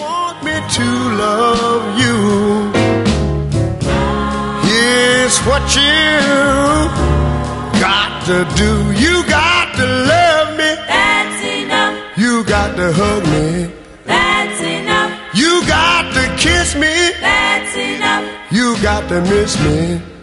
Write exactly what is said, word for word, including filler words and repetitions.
want me to love you. Here's what you got to do. You got to love me. That's enough. You got to hug me. That's enough. You got to kiss me. That's enough. You got to miss me.